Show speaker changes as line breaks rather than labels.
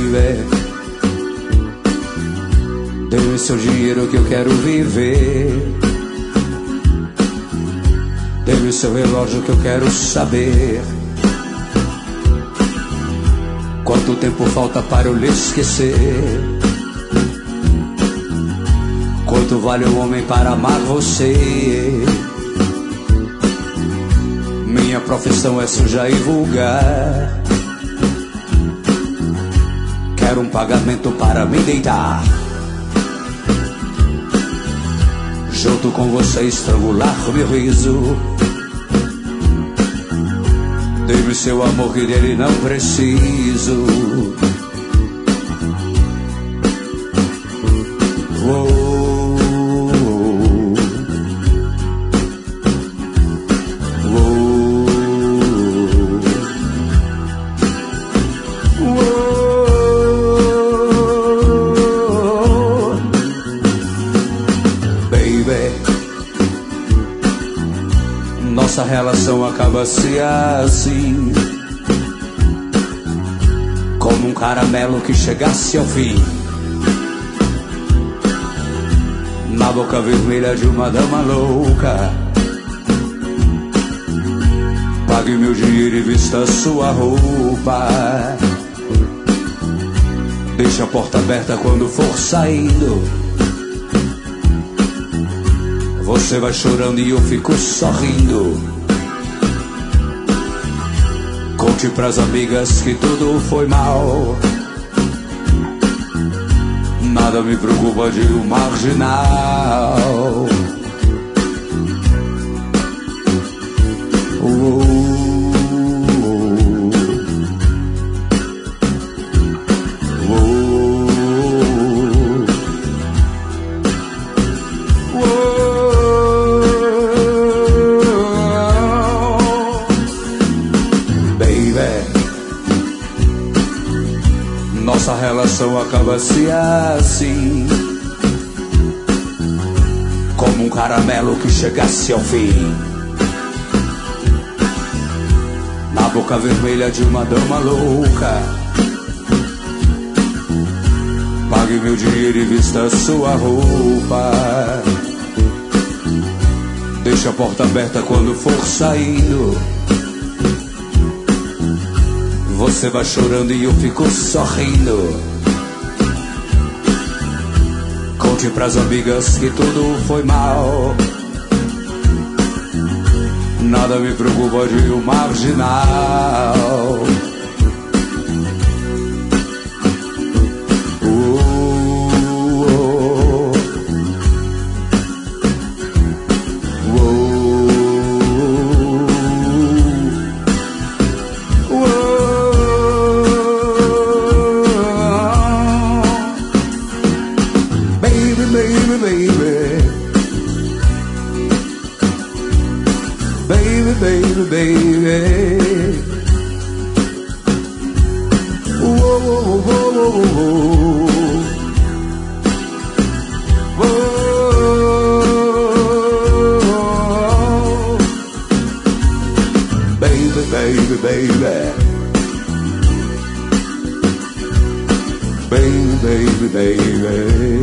baby. Dê-me seu dinheiro que eu quero viver. Dê-me seu relógio que eu quero saber quanto tempo falta para eu lhe esquecer. Quanto vale um homem para amar você? Minha profissão é suja e vulgar. Quero um pagamento para me deitar junto com você, estrangular meu riso. Dê-me seu amor que dele não preciso. Nossa relação acaba-se assim, como um caramelo que chegasse ao fim, na boca vermelha de uma dama louca. Pague meu dinheiro e vista sua roupa. Deixe a porta aberta quando for saindo. Você vai chorando e eu fico sorrindo. Conte pras amigas que tudo foi mal. Nada me preocupa de um marginal. Nossa relação acaba-se assim, como um caramelo que chegasse ao fim, na boca vermelha de uma dama louca. Pague meu dinheiro e vista sua roupa. Deixe a porta aberta quando for saindo. Você vai chorando e eu fico sorrindo. Conte pras amigas que tudo foi mal. Nada me preocupa de um marginal. Baby, baby, baby. Whoa, whoa, whoa, whoa, whoa. Whoa. Baby, baby, baby. Baby, baby, baby.